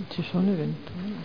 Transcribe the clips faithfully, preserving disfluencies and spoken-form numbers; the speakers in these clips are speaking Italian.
Ci sono i ventuno.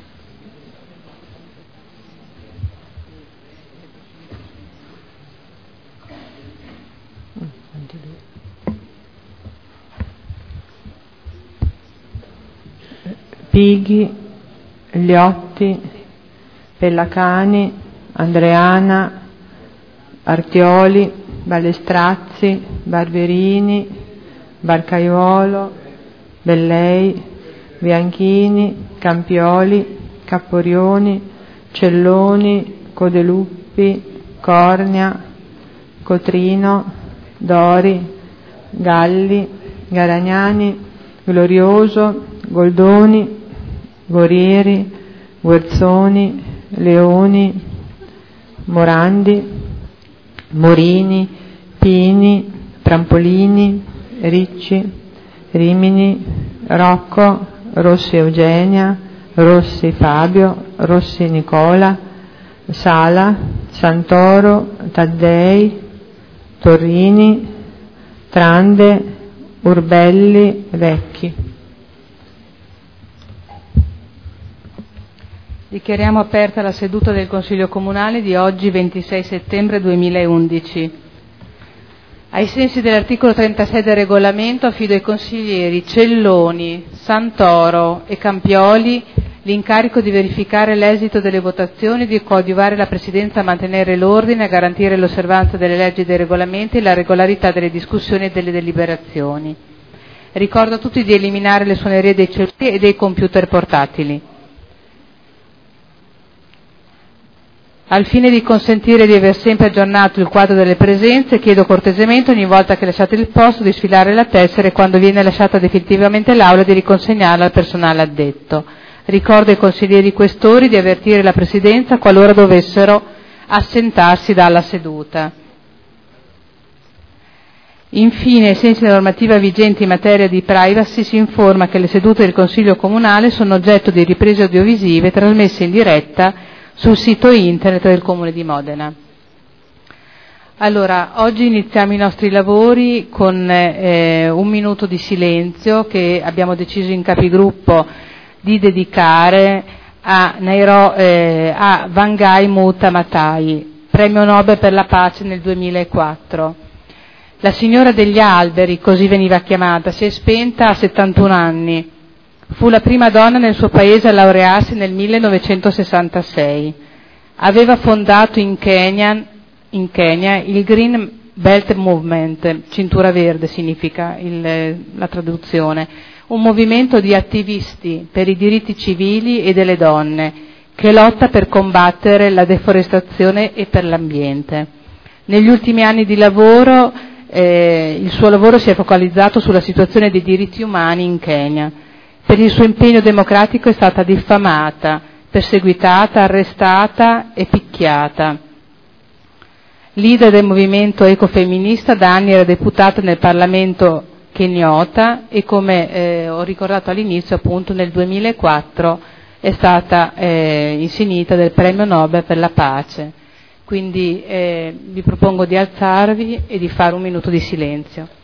Pighi, Liotti, Pellacani, Andreana, Artioli, Balestrazzi, Barberini, Barcaiuolo, Bellei, Bianchini, Campioli, Capporioni, Celloni, Codeluppi, Cornia, Cotrino, Dori, Galli, Garagnani, Glorioso, Goldoni, Gorieri, Guerzoni, Leoni, Morandi, Morini, Pini, Trampolini, Ricci, Rimini, Rocco, Rossi Eugenia, Rossi Fabio, Rossi Nicola, Sala, Santoro, Taddei, Torrini, Trande, Urbelli, Vecchi. Dichiariamo aperta la seduta del Consiglio Comunale di oggi ventisei settembre duemilaundici. Ai sensi dell'articolo trentasei del regolamento affido ai consiglieri Celloni, Santoro e Campioli l'incarico di verificare l'esito delle votazioni, di coadiuvare la Presidenza a mantenere l'ordine, a garantire l'osservanza delle leggi e dei regolamenti e la regolarità delle discussioni e delle deliberazioni. Ricordo a tutti di eliminare le suonerie dei cellulari e dei computer portatili. Al fine di consentire di aver sempre aggiornato il quadro delle presenze, chiedo cortesemente ogni volta che lasciate il posto di sfilare la tessera e quando viene lasciata definitivamente l'aula di riconsegnarla al personale addetto. Ricordo ai consiglieri questori di avvertire la Presidenza qualora dovessero assentarsi dalla seduta. Infine, ai sensi della normativa vigente in materia di privacy, si informa che le sedute del Consiglio Comunale sono oggetto di riprese audiovisive trasmesse in diretta sul sito internet del Comune di Modena. Allora, oggi iniziamo i nostri lavori con eh, un minuto di silenzio che abbiamo deciso in capigruppo di dedicare a, Nairo, eh, a Vangai Mutta Matai, premio Nobel per la pace nel duemilaquattro. La signora degli alberi, così veniva chiamata, si è spenta a settantuno anni. Fu la prima donna nel suo paese a laurearsi nel millenovecentosessantasei. Aveva fondato in Kenya, in Kenya il Green Belt Movement, cintura verde significa il, la traduzione, un movimento di attivisti per i diritti civili e delle donne che lotta per combattere la deforestazione e per l'ambiente. Negli ultimi anni di lavoro eh, il suo lavoro si è focalizzato sulla situazione dei diritti umani in Kenya. Per il suo impegno democratico è stata diffamata, perseguitata, arrestata e picchiata. Leader del movimento ecofemminista, da anni era deputata nel Parlamento keniota e, come eh, ho ricordato all'inizio, appunto nel duemilaquattro è stata eh, insignita del premio Nobel per la pace. Quindi eh, vi propongo di alzarvi e di fare un minuto di silenzio.